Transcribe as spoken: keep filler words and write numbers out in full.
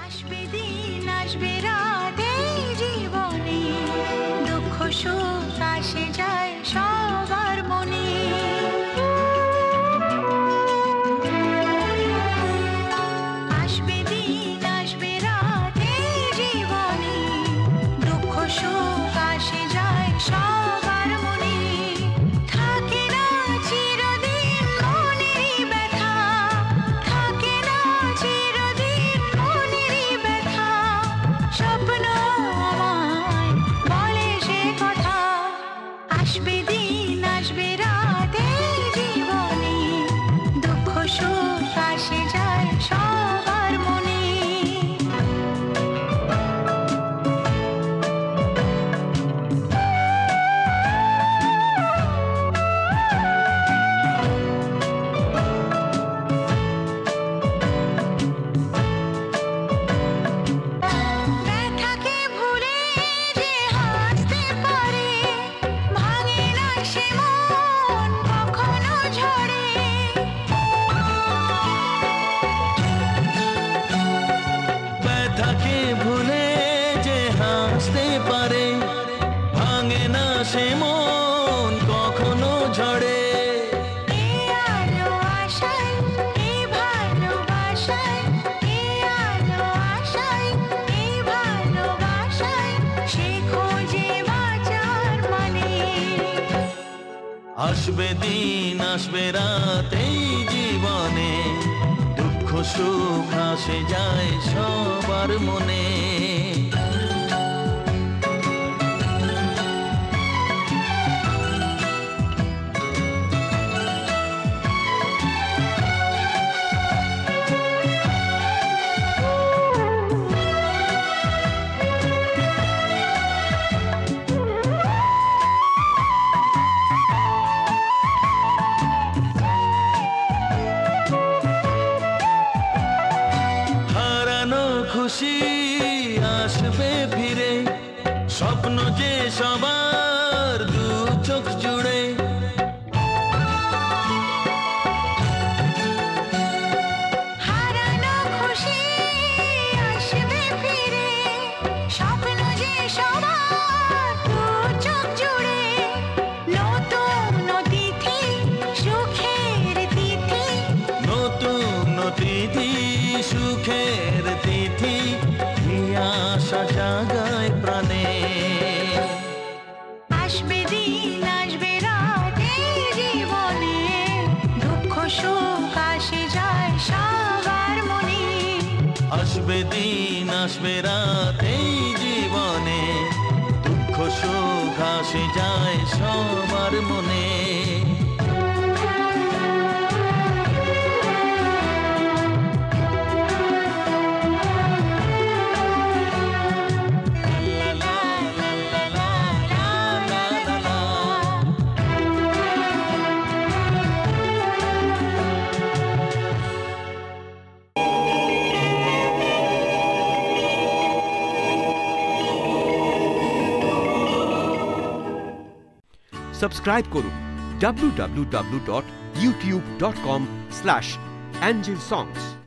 আসবে দিন আসবে রাত এই জীবনে, দুঃখ সুখ আসে যায় সবার মনে। আসবে দিন আসবে রাত এই জীবনে, দুঃখ সুখ আসে যায় সবার মনে। থাকে না চিরদিন মনেরই ব্যথা, থাকে না চিরদিন মনেরই ব্যথা। স্বপ্ন আমায় বলে সে কথা, আসবে দিন আসবে রাত এই জীবনে, দুঃখ সুখ আসে যায় সবার মনে। ব্যথাকে ভুলে যে হাসতে পারে, ভাঙে না সে মন কখনো ঝড়ে। ব্যথাকে ভুলে যে হাসতে পারে, ভাঙে না সে মন কখনো ঝড়ে। এই আলো আশায়, এই ভালোবাসায়, এই আলো আশায়, এই ভালোবাসায়, সে খোঁজে বাঁচার মানে। আসবে দিন আসবে রাত এই জীবনে, দুঃখ সুখ আসে যায় সবার মনে। হারানো খুশি আসবে ফিরে, স্বপ্ন যে সবার দু চোখ জুড়ে। হারানো খুশি আসবে ফিরে, স্বপ্ন যে সবার দু চোখ জুড়ে। নতুন তিথি সুখের তিথি, নতুন তিথি সুখের তিথি, এই আশা জাগায় প্রাণে। আসবে দিন আসবে রাত এই জীবনে, দুঃখ সুখ আসে যায় সবার মনে। আসবে দিন আসবে রাত এই জীবনে, দুঃখ সুখ আসে যায় সবার মনে। সাবস্ক্রাইব করুন W W W dot YouTube dot com slash Angel সংস।